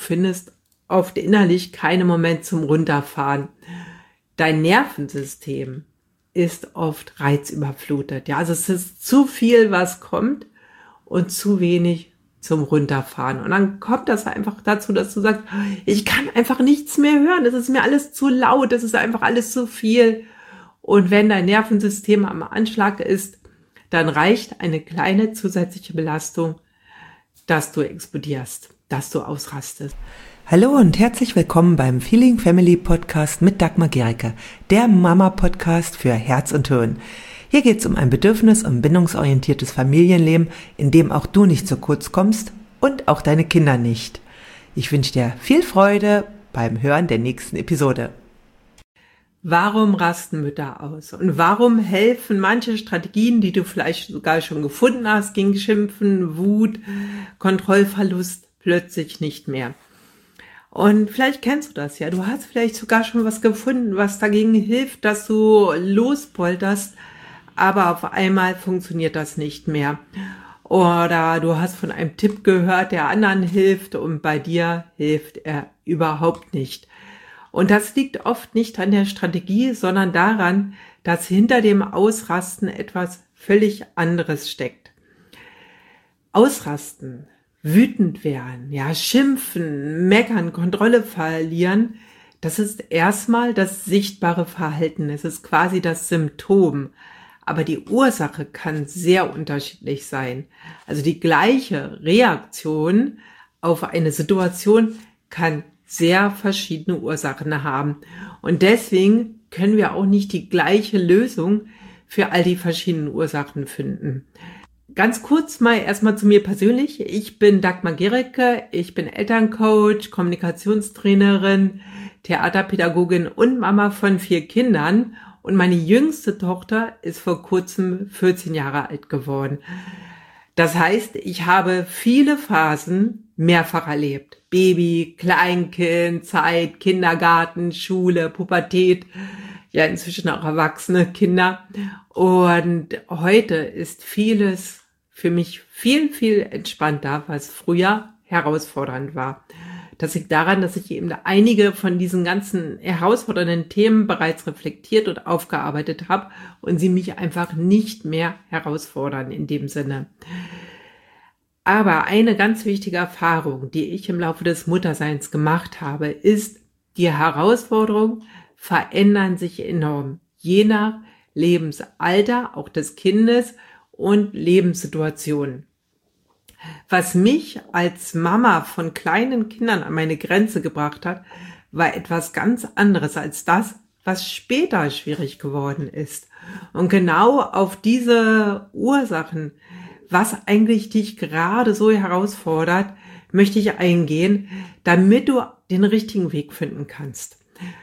findest oft innerlich keinen Moment zum Runterfahren. Dein Nervensystem ist oft reizüberflutet. Ja, also es ist zu viel, was kommt und zu wenig zum Runterfahren. Und dann kommt das einfach dazu, dass du sagst, ich kann einfach nichts mehr hören. Das ist mir alles zu laut. Das ist einfach alles zu viel. Und wenn dein Nervensystem am Anschlag ist, dann reicht eine kleine zusätzliche Belastung, dass du explodierst, dass du ausrastest. Hallo und herzlich willkommen beim Feeling Family Podcast mit Dagmar Gericke, der Mama-Podcast für Herz und Hirn. Hier geht es um ein bedürfnis- und bindungsorientiertes Familienleben, in dem auch du nicht zu kurz kommst und auch deine Kinder nicht. Ich wünsche dir viel Freude beim Hören der nächsten Episode. Warum rasten Mütter aus? Und warum helfen manche Strategien, die du vielleicht sogar schon gefunden hast, gegen Schimpfen, Wut, Kontrollverlust plötzlich nicht mehr? Und vielleicht kennst du das ja. Du hast vielleicht sogar schon was gefunden, was dagegen hilft, dass du lospolterst, aber auf einmal funktioniert das nicht mehr. Oder du hast von einem Tipp gehört, der anderen hilft und bei dir hilft er überhaupt nicht. Und das liegt oft nicht an der Strategie, sondern daran, dass hinter dem Ausrasten etwas völlig anderes steckt. Ausrasten, wütend werden, ja, schimpfen, meckern, Kontrolle verlieren, das ist erstmal das sichtbare Verhalten. Es ist quasi das Symptom. Aber die Ursache kann sehr unterschiedlich sein. Also die gleiche Reaktion auf eine Situation kann sehr verschiedene Ursachen haben. Und deswegen können wir auch nicht die gleiche Lösung für all die verschiedenen Ursachen finden. Ganz kurz mal erstmal zu mir persönlich. Ich bin Dagmar Gericke, ich bin Elterncoach, Kommunikationstrainerin, Theaterpädagogin und Mama von 4 Kindern. Und meine jüngste Tochter ist vor kurzem 14 Jahre alt geworden. Das heißt, ich habe viele Phasen mehrfach erlebt. Baby, Kleinkind, Zeit, Kindergarten, Schule, Pubertät, ja inzwischen auch erwachsene Kinder. Und heute ist vieles für mich viel, viel entspannter, was früher herausfordernd war. Das liegt daran, dass ich eben einige von diesen ganzen herausfordernden Themen bereits reflektiert und aufgearbeitet habe und sie mich einfach nicht mehr herausfordern in dem Sinne. Aber eine ganz wichtige Erfahrung, die ich im Laufe des Mutterseins gemacht habe, ist, die Herausforderungen verändern sich enorm, je nach Lebensalter, auch des Kindes und Lebenssituationen. Was mich als Mama von kleinen Kindern an meine Grenze gebracht hat, war etwas ganz anderes als das, was später schwierig geworden ist. Und genau auf diese Ursachen, was eigentlich dich gerade so herausfordert, möchte ich eingehen, damit du den richtigen Weg finden kannst.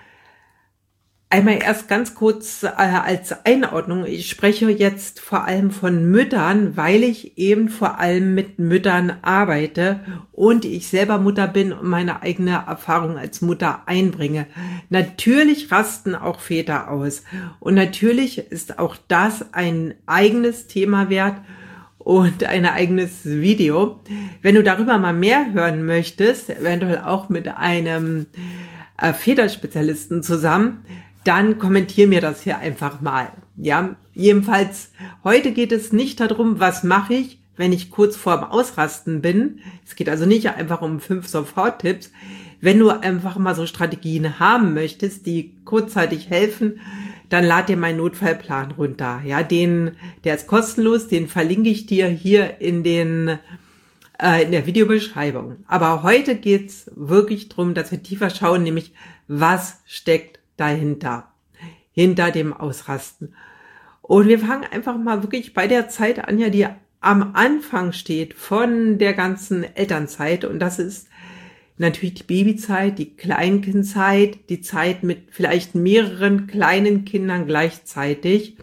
Einmal erst ganz kurz als Einordnung. Ich spreche jetzt vor allem von Müttern, weil ich eben vor allem mit Müttern arbeite und ich selber Mutter bin und meine eigene Erfahrung als Mutter einbringe. Natürlich rasten auch Väter aus und natürlich ist auch das ein eigenes Thema wert und ein eigenes Video. Wenn du darüber mal mehr hören möchtest, eventuell auch mit einem Väterspezialisten zusammen, dann kommentier mir das hier einfach mal. Ja, jedenfalls, heute geht es nicht darum, was mache ich, wenn ich kurz vorm Ausrasten bin. Es geht also nicht einfach um 5 Soforttipps. Wenn du einfach mal so Strategien haben möchtest, die kurzzeitig helfen, dann lad dir meinen Notfallplan runter. Ja, der ist kostenlos, den verlinke ich dir hier in der Videobeschreibung. Aber heute geht's wirklich drum, dass wir tiefer schauen, nämlich was steckt dahinter, hinter dem Ausrasten. Und wir fangen einfach mal wirklich bei der Zeit an, ja, die am Anfang steht von der ganzen Elternzeit. Und das ist natürlich die Babyzeit, die Kleinkindzeit, die Zeit mit vielleicht mehreren kleinen Kindern gleichzeitig.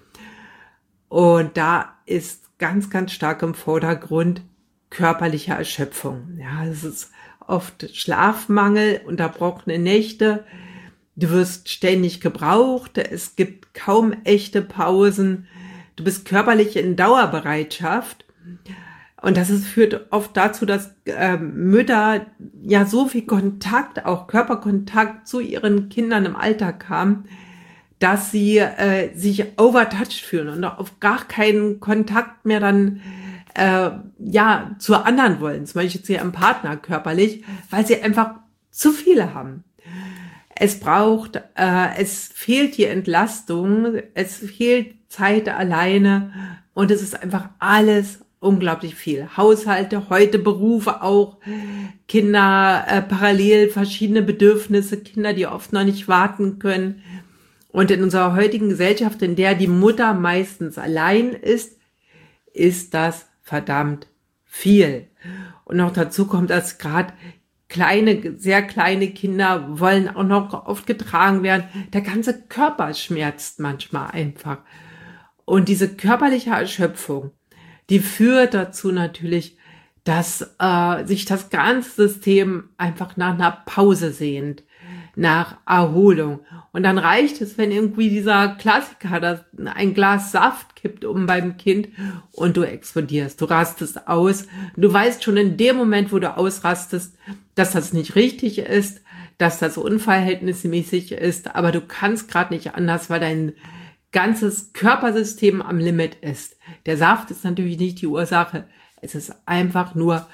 Und da ist ganz, ganz stark im Vordergrund körperliche Erschöpfung. Ja, es ist oft Schlafmangel, unterbrochene Nächte. Du wirst ständig gebraucht, es gibt kaum echte Pausen, du bist körperlich in Dauerbereitschaft Und führt oft dazu, dass Mütter ja so viel Kontakt, auch Körperkontakt zu ihren Kindern im Alltag haben, dass sie sich overtouched fühlen und auf gar keinen Kontakt mehr dann zu anderen wollen, zum Beispiel zu ihrem Partner körperlich, weil sie einfach zu viele haben. Es fehlt die Entlastung, es fehlt Zeit alleine und es ist einfach alles unglaublich viel. Haushalte, heute Berufe auch, Kinder parallel, verschiedene Bedürfnisse, Kinder, die oft noch nicht warten können. Und in unserer heutigen Gesellschaft, in der die Mutter meistens allein ist das verdammt viel. Und noch dazu kommt, dass gerade sehr kleine Kinder wollen auch noch oft getragen werden. Der ganze Körper schmerzt manchmal einfach. Und diese körperliche Erschöpfung, die führt dazu natürlich, dass sich das ganze System einfach nach einer Pause sehnt, nach Erholung. Und dann reicht es, wenn irgendwie dieser Klassiker, ein Glas Saft kippt beim Kind und du explodierst, du rastest aus. Du weißt schon in dem Moment, wo du ausrastest, dass das nicht richtig ist, dass das unverhältnismäßig ist, aber du kannst gerade nicht anders, weil dein ganzes Körpersystem am Limit ist. Der Saft ist natürlich nicht die Ursache. Es ist einfach nur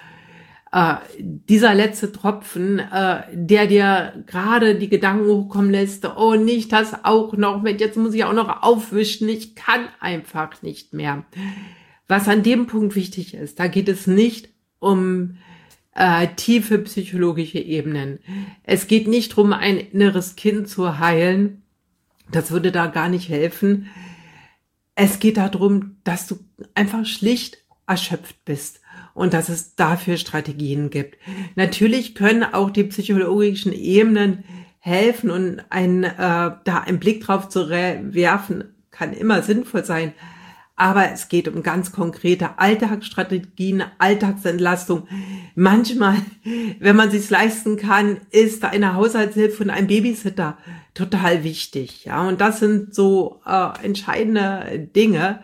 dieser letzte Tropfen, der dir gerade die Gedanken hochkommen lässt, oh, nicht das auch noch mit, jetzt muss ich auch noch aufwischen, ich kann einfach nicht mehr. Was an dem Punkt wichtig ist, da geht es nicht um tiefe psychologische Ebenen. Es geht nicht darum, ein inneres Kind zu heilen. Das würde da gar nicht helfen. Es geht darum, dass du einfach schlicht erschöpft bist und dass es dafür Strategien gibt. Natürlich können auch die psychologischen Ebenen helfen und da einen Blick drauf zu werfen, kann immer sinnvoll sein. Aber es geht um ganz konkrete Alltagsstrategien, Alltagsentlastung. Manchmal, wenn man sich's leisten kann, ist eine Haushaltshilfe und ein Babysitter total wichtig. Ja, und das sind so entscheidende Dinge,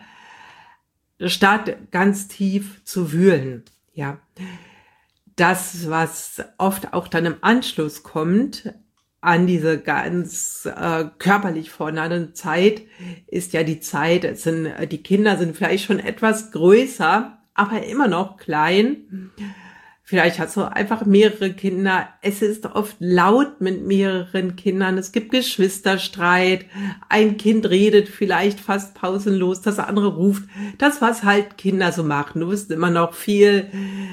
statt ganz tief zu wühlen. Ja, das, was oft auch dann im Anschluss kommt an diese ganz körperlich fordernden Zeit, ist ja die Zeit, die Kinder sind vielleicht schon etwas größer, aber immer noch klein. Vielleicht hast du einfach mehrere Kinder. Es ist oft laut mit mehreren Kindern. Es gibt Geschwisterstreit. Ein Kind redet vielleicht fast pausenlos, das andere ruft. Das, was halt Kinder so machen. Du bist immer noch viel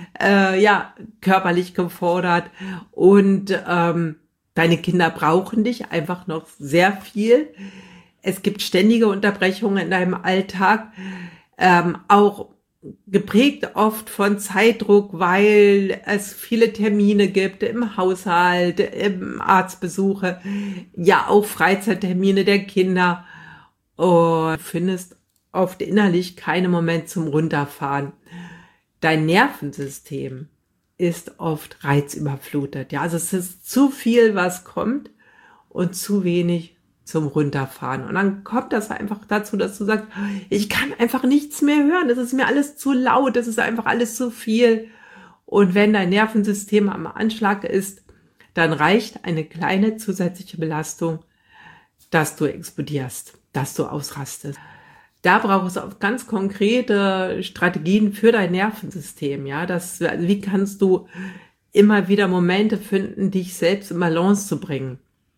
körperlich gefordert und deine Kinder brauchen dich einfach noch sehr viel. Es gibt ständige Unterbrechungen in deinem Alltag, auch geprägt oft von Zeitdruck, weil es viele Termine gibt im Haushalt, im Arztbesuche, ja auch Freizeittermine der Kinder. Und du findest oft innerlich keinen Moment zum Runterfahren. Dein Nervensystem ist oft reizüberflutet. Ja, also es ist zu viel, was kommt und zu wenig zum Runterfahren. Und dann kommt das einfach dazu, dass du sagst, ich kann einfach nichts mehr hören. Das ist mir alles zu laut. Das ist einfach alles zu viel. Und wenn dein Nervensystem am Anschlag ist, dann reicht eine kleine zusätzliche Belastung, dass du explodierst, dass du ausrastest. Da brauchst du auch ganz konkrete Strategien für dein Nervensystem. Ja, wie kannst du immer wieder Momente finden, dich selbst in Balance zu bringen?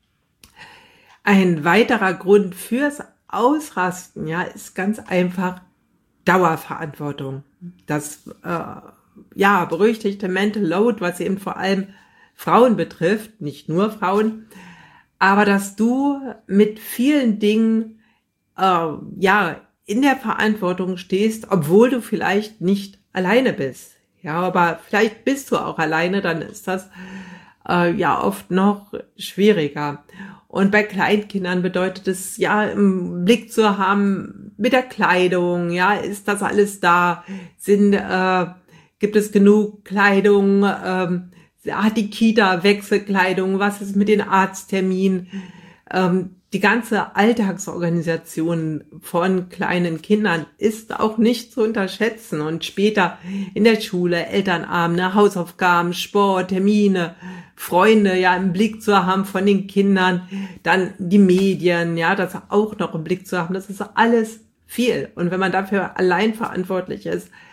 Ein weiterer Grund fürs Ausrasten, ja, ist ganz einfach Dauerverantwortung. Das berüchtigte Mental Load, was eben vor allem Frauen betrifft, nicht nur Frauen, aber dass du mit vielen Dingen in der Verantwortung stehst, obwohl du vielleicht nicht alleine bist. Ja, aber vielleicht bist du auch alleine, dann ist das oft noch schwieriger. Und bei Kleinkindern bedeutet es, ja, im Blick zu haben mit der Kleidung, ja, ist das alles da? Gibt es genug Kleidung? Hat die Kita Wechselkleidung? Was ist mit den Arztterminen? Die ganze Alltagsorganisation von kleinen Kindern ist auch nicht zu unterschätzen. Und später in der Schule, Elternabende, Hausaufgaben, Sport, Termine, Freunde ja im Blick zu haben von den Kindern, dann die Medien, ja, das auch noch im Blick zu haben, das ist alles viel. Und wenn man dafür allein verantwortlich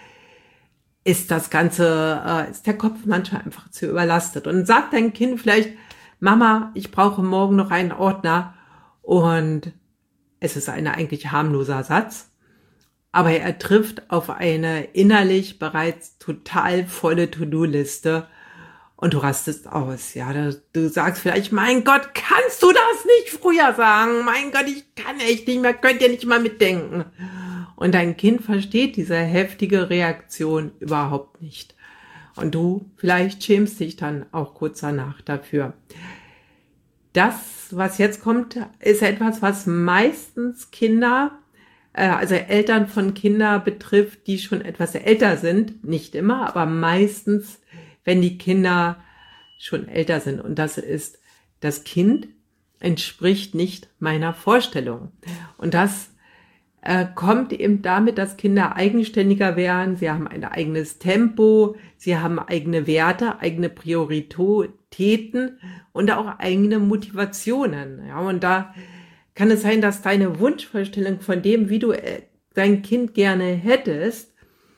ist das Ganze, ist der Kopf manchmal einfach zu überlastet. Und sagt dein Kind vielleicht, Mama, ich brauche morgen noch einen Ordner. Und es ist ein eigentlich harmloser Satz, aber er trifft auf eine innerlich bereits total volle To-Do-Liste und du rastest aus. Ja, du sagst vielleicht, mein Gott, kannst du das nicht früher sagen? Mein Gott, ich kann echt nicht mehr, könnt ihr nicht mal mitdenken. Und dein Kind versteht diese heftige Reaktion überhaupt nicht. Und du vielleicht schämst dich dann auch kurz danach dafür. Das, was jetzt kommt, ist etwas, was meistens Kinder, also Eltern von Kindern betrifft, die schon etwas älter sind. Nicht immer, aber meistens, wenn die Kinder schon älter sind. Und das ist, das Kind entspricht nicht meiner Vorstellung. Und das kommt eben damit, dass Kinder eigenständiger werden. Sie haben ein eigenes Tempo, sie haben eigene Werte, eigene Prioritäten und auch eigene Motivationen. Ja, und da kann es sein, dass deine Wunschvorstellung von dem, wie du dein Kind gerne hättest,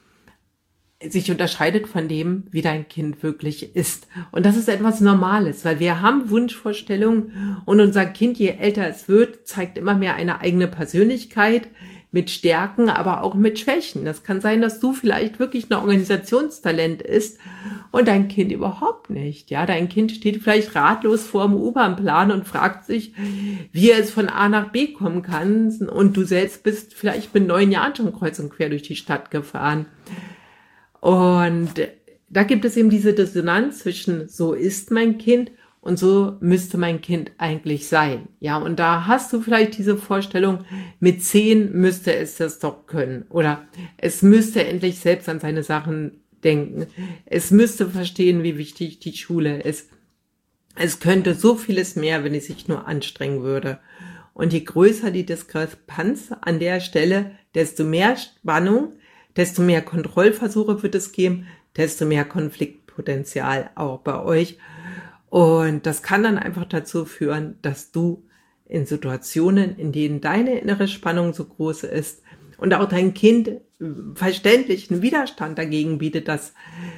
sich unterscheidet von dem, wie dein Kind wirklich ist. Und das ist etwas Normales, weil wir haben Wunschvorstellungen und unser Kind, je älter es wird, zeigt immer mehr eine eigene Persönlichkeit mit Stärken, aber auch mit Schwächen. Das kann sein, dass du vielleicht wirklich ein Organisationstalent ist und dein Kind überhaupt nicht. Ja, dein Kind steht vielleicht ratlos vor dem U-Bahn-Plan und fragt sich, wie er es von A nach B kommen kann. Und du selbst bist vielleicht mit 9 Jahren schon kreuz und quer durch die Stadt gefahren. Und da gibt es eben diese Dissonanz zwischen so ist mein Kind und so müsste mein Kind eigentlich sein. Ja, und da hast du vielleicht diese Vorstellung, mit 10 müsste es das doch können. Oder es müsste endlich selbst an seine Sachen denken. Es müsste verstehen, wie wichtig die Schule ist. Es könnte so vieles mehr, wenn es sich nur anstrengen würde. Und je größer die Diskrepanz an der Stelle, desto mehr Spannung, desto mehr Kontrollversuche wird es geben, desto mehr Konfliktpotenzial auch bei euch. Und das kann dann einfach dazu führen, dass du in Situationen, in denen deine innere Spannung so groß ist und auch dein Kind verständlichen Widerstand dagegen bietet, dass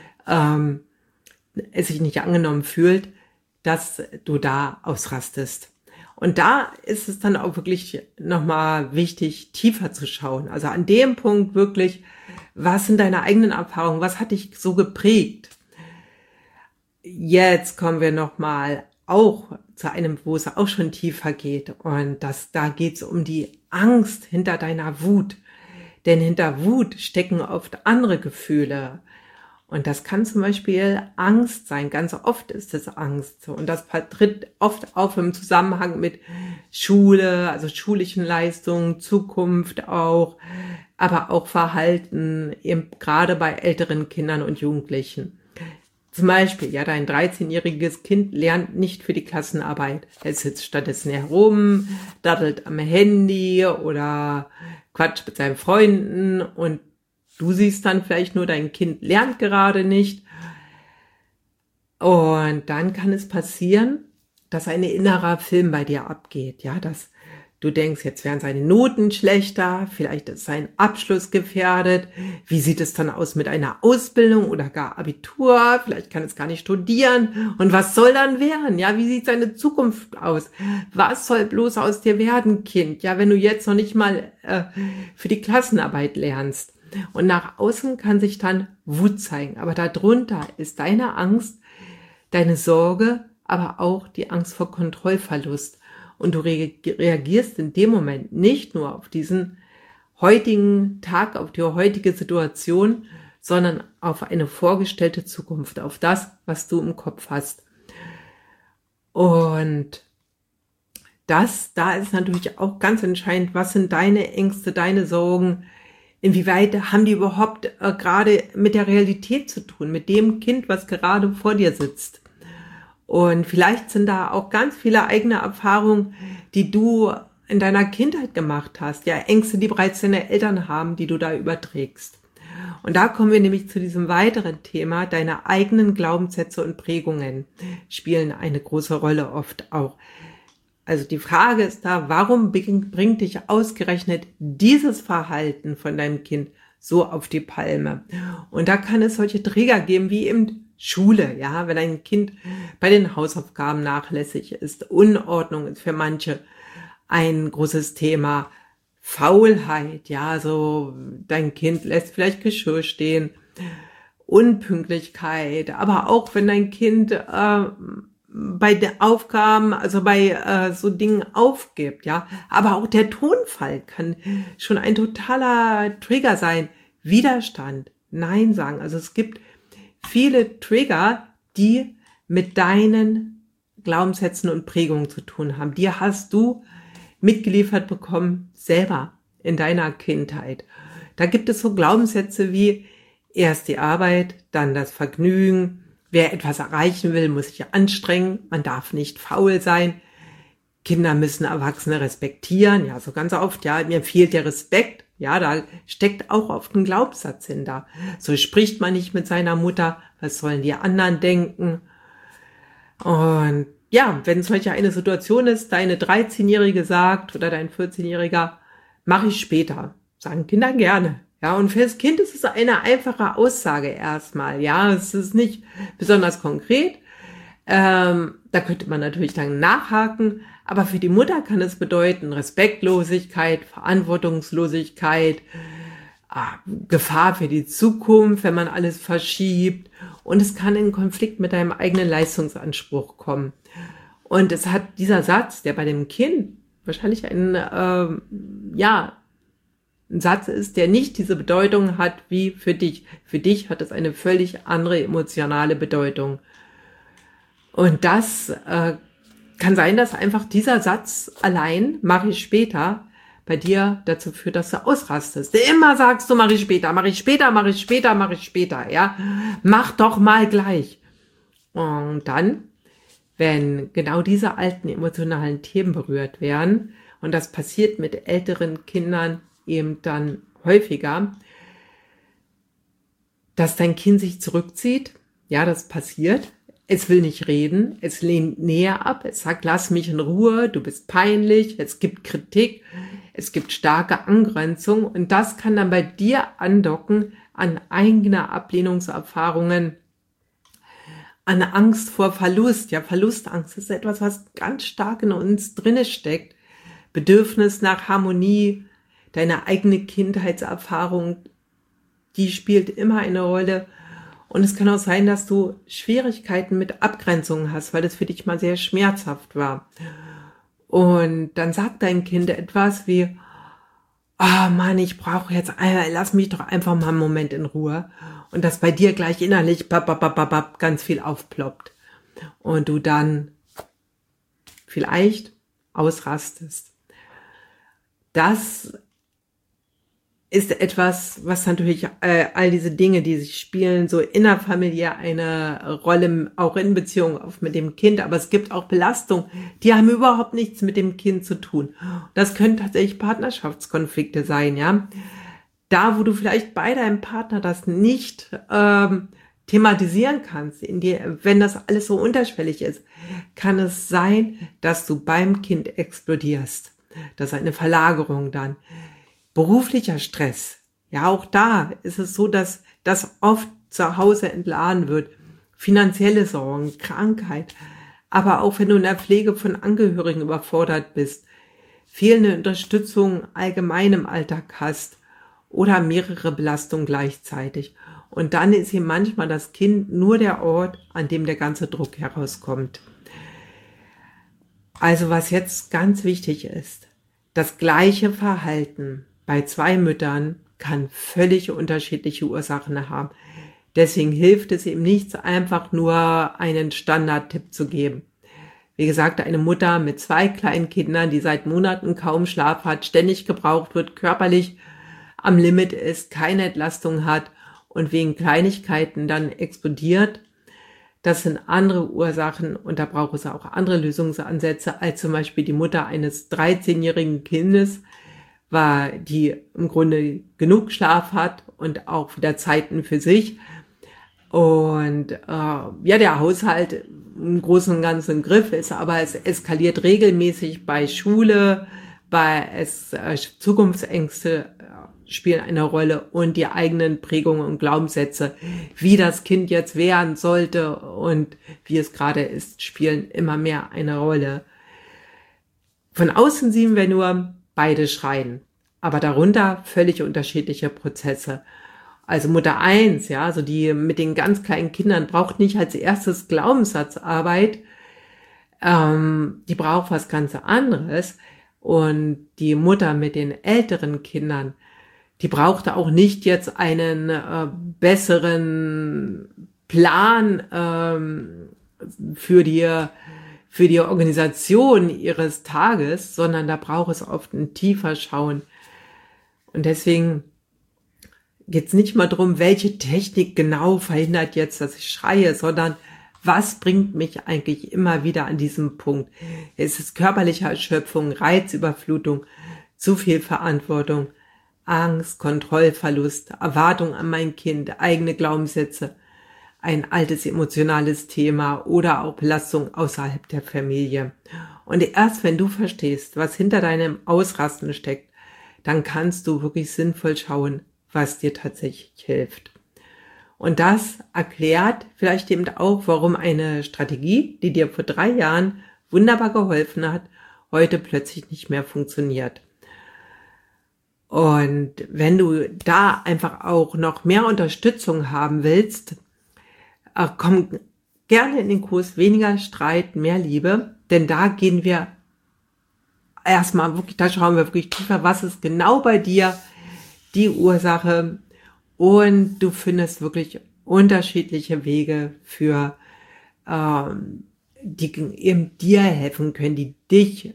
es sich nicht angenommen fühlt, dass du da ausrastest. Und da ist es dann auch wirklich nochmal wichtig, tiefer zu schauen. Also an dem Punkt wirklich, was sind deine eigenen Erfahrungen? Was hat dich so geprägt? Jetzt kommen wir nochmal auch zu einem, wo es auch schon tiefer geht. Und da geht es um die Angst hinter deiner Wut. Denn hinter Wut stecken oft andere Gefühle. Und das kann zum Beispiel Angst sein. Ganz oft ist es Angst. Und das tritt oft auf im Zusammenhang mit Schule, also schulischen Leistungen, Zukunft auch, aber auch Verhalten, eben gerade bei älteren Kindern und Jugendlichen. Zum Beispiel, ja, dein 13-jähriges Kind lernt nicht für die Klassenarbeit. Es sitzt stattdessen herum, daddelt am Handy oder quatscht mit seinen Freunden und du siehst dann vielleicht nur, dein Kind lernt gerade nicht. Und dann kann es passieren, dass ein innerer Film bei dir abgeht. Ja, dass du denkst, jetzt wären seine Noten schlechter, vielleicht ist sein Abschluss gefährdet. Wie sieht es dann aus mit einer Ausbildung oder gar Abitur? Vielleicht kann es gar nicht studieren. Und was soll dann werden? Ja, wie sieht seine Zukunft aus? Was soll bloß aus dir werden, Kind? Ja, wenn du jetzt noch nicht mal für die Klassenarbeit lernst. Und nach außen kann sich dann Wut zeigen. Aber darunter ist deine Angst, deine Sorge, aber auch die Angst vor Kontrollverlust. Und du reagierst in dem Moment nicht nur auf diesen heutigen Tag, auf die heutige Situation, sondern auf eine vorgestellte Zukunft, auf das, was du im Kopf hast. Und da ist natürlich auch ganz entscheidend, was sind deine Ängste, deine Sorgen, inwieweit haben die überhaupt gerade mit der Realität zu tun, mit dem Kind, was gerade vor dir sitzt. Und vielleicht sind da auch ganz viele eigene Erfahrungen, die du in deiner Kindheit gemacht hast. Ja, Ängste, die bereits deine Eltern haben, die du da überträgst. Und da kommen wir nämlich zu diesem weiteren Thema. Deine eigenen Glaubenssätze und Prägungen spielen eine große Rolle oft auch. Also die Frage ist da, warum bringt dich ausgerechnet dieses Verhalten von deinem Kind so auf die Palme? Und da kann es solche Träger geben wie eben Schule, ja, wenn ein Kind bei den Hausaufgaben nachlässig ist. Unordnung ist für manche ein großes Thema. Faulheit, ja, so dein Kind lässt vielleicht Geschirr stehen. Unpünktlichkeit, aber auch wenn dein Kind bei den Aufgaben, also bei so Dingen aufgibt, ja, aber auch der Tonfall kann schon ein totaler Trigger sein. Widerstand, Nein sagen. Also es gibt viele Trigger, die mit deinen Glaubenssätzen und Prägungen zu tun haben. Die hast du mitgeliefert bekommen, selber in deiner Kindheit. Da gibt es so Glaubenssätze wie erst die Arbeit, dann das Vergnügen. Wer etwas erreichen will, muss sich anstrengen. Man darf nicht faul sein. Kinder müssen Erwachsene respektieren. Ja, so ganz oft, ja, mir fehlt der Respekt. Ja, da steckt auch oft ein Glaubenssatz hinter. So spricht man nicht mit seiner Mutter. Was sollen die anderen denken? Und ja, wenn solche eine Situation ist, deine 13-Jährige sagt oder dein 14-Jähriger, mache ich später. Sagen Kinder gerne. Ja, und für das Kind ist es eine einfache Aussage erstmal. Ja, es ist nicht besonders konkret. Da könnte man natürlich dann nachhaken. Aber für die Mutter kann es bedeuten Respektlosigkeit, Verantwortungslosigkeit, Gefahr für die Zukunft, wenn man alles verschiebt. Und es kann in Konflikt mit deinem eigenen Leistungsanspruch kommen. Und es hat dieser Satz, der bei dem Kind wahrscheinlich ein Satz ist, der nicht diese Bedeutung hat wie für dich. Für dich hat es eine völlig andere emotionale Bedeutung. Und das kann sein, dass einfach dieser Satz allein, mache ich später, bei dir dazu führt, dass du ausrastest. Immer sagst du, mache ich später, mache ich später, mache ich später, mache ich später, ja. Mach doch mal gleich. Und dann, wenn genau diese alten emotionalen Themen berührt werden, und das passiert mit älteren Kindern eben dann häufiger, dass dein Kind sich zurückzieht, ja, das passiert. Es will nicht reden, es lehnt näher ab, es sagt, lass mich in Ruhe, du bist peinlich, es gibt Kritik, es gibt starke Angrenzung und das kann dann bei dir andocken an eigene Ablehnungserfahrungen, an Angst vor Verlust. Ja, Verlustangst ist etwas, was ganz stark in uns drinne steckt. Bedürfnis nach Harmonie, deine eigene Kindheitserfahrung, die spielt immer eine Rolle. Und es kann auch sein, dass du Schwierigkeiten mit Abgrenzungen hast, weil das für dich mal sehr schmerzhaft war. Und dann sagt dein Kind etwas wie, oh Mann, ich brauche jetzt, lass mich doch einfach mal einen Moment in Ruhe. Und dass bei dir gleich innerlich ganz viel aufploppt. Und du dann vielleicht ausrastest. Das ist etwas, was natürlich all diese Dinge, die sich spielen, so innerfamiliär eine Rolle, auch in Beziehung mit dem Kind. Aber es gibt auch Belastungen, die haben überhaupt nichts mit dem Kind zu tun. Das können tatsächlich Partnerschaftskonflikte sein, ja. Da, wo du vielleicht bei deinem Partner das nicht thematisieren kannst, wenn das alles so unterschwellig ist, kann es sein, dass du beim Kind explodierst. Das ist eine Verlagerung dann. Beruflicher Stress. Ja, auch da ist es so, dass das oft zu Hause entladen wird. Finanzielle Sorgen, Krankheit. Aber auch wenn du in der Pflege von Angehörigen überfordert bist, fehlende Unterstützung allgemein im Alltag hast oder mehrere Belastungen gleichzeitig. Und dann ist hier manchmal das Kind nur der Ort, an dem der ganze Druck herauskommt. Also was jetzt ganz wichtig ist, das gleiche Verhalten bei zwei Müttern kann völlig unterschiedliche Ursachen haben. Deswegen hilft es eben nichts, einfach nur einen Standardtipp zu geben. Wie gesagt, eine Mutter mit 2 kleinen Kindern, die seit Monaten kaum Schlaf hat, ständig gebraucht wird, körperlich am Limit ist, keine Entlastung hat und wegen Kleinigkeiten dann explodiert, Das sind andere Ursachen und da braucht es auch andere Lösungsansätze als zum Beispiel die Mutter eines 13-jährigen Kindes, die im Grunde genug Schlaf hat und auch wieder Zeiten für sich. Und der Haushalt im Großen und Ganzen im Griff ist, aber es eskaliert regelmäßig bei Schule, Zukunftsängste spielen eine Rolle und die eigenen Prägungen und Glaubenssätze, wie das Kind jetzt werden sollte und wie es gerade ist, spielen immer mehr eine Rolle. Von außen sehen wir nur, beide schreien, aber darunter völlig unterschiedliche Prozesse. Also Mutter 1, ja, also die mit den ganz kleinen Kindern braucht nicht als erstes Glaubenssatzarbeit, die braucht was ganz anderes. Und die Mutter mit den älteren Kindern, die brauchte auch nicht jetzt einen besseren Plan für die Organisation ihres Tages, sondern da braucht es oft ein tiefer Schauen. Und deswegen geht es nicht mal darum, welche Technik genau verhindert jetzt, dass ich schreie, sondern was bringt mich eigentlich immer wieder an diesem Punkt? Es ist körperliche Erschöpfung, Reizüberflutung, zu viel Verantwortung, Angst, Kontrollverlust, Erwartung an mein Kind, eigene Glaubenssätze, ein altes emotionales Thema oder auch Belastung außerhalb der Familie. Und erst wenn du verstehst, was hinter deinem Ausrasten steckt, dann kannst du wirklich sinnvoll schauen, was dir tatsächlich hilft. Und das erklärt vielleicht eben auch, warum eine Strategie, die dir vor 3 Jahren wunderbar geholfen hat, heute plötzlich nicht mehr funktioniert. Und wenn du da einfach auch noch mehr Unterstützung haben willst, komm gerne in den Kurs Weniger Streit, mehr Liebe, denn da gehen wir erstmal wirklich, da schauen wir wirklich tiefer, was ist genau bei dir die Ursache. Und du findest wirklich unterschiedliche Wege für, die eben dir helfen können, die dich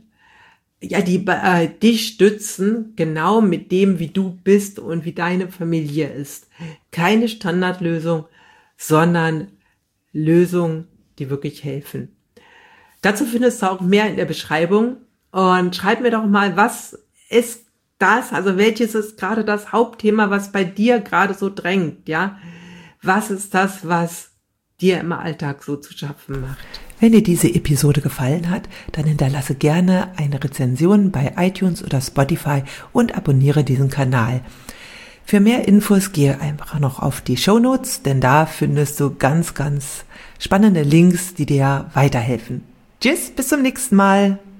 stützen, genau mit dem, wie du bist und wie deine Familie ist. Keine Standardlösung, sondern Lösungen, die wirklich helfen. Dazu findest du auch mehr in der Beschreibung und schreib mir doch mal, was ist das, also welches ist gerade das Hauptthema, was bei dir gerade so drängt, ja? Was ist das, was dir im Alltag so zu schaffen macht? Wenn dir diese Episode gefallen hat, dann hinterlasse gerne eine Rezension bei iTunes oder Spotify und abonniere diesen Kanal. Für mehr Infos gehe einfach noch auf die Shownotes, denn da findest du ganz, ganz spannende Links, die dir weiterhelfen. Tschüss, bis zum nächsten Mal.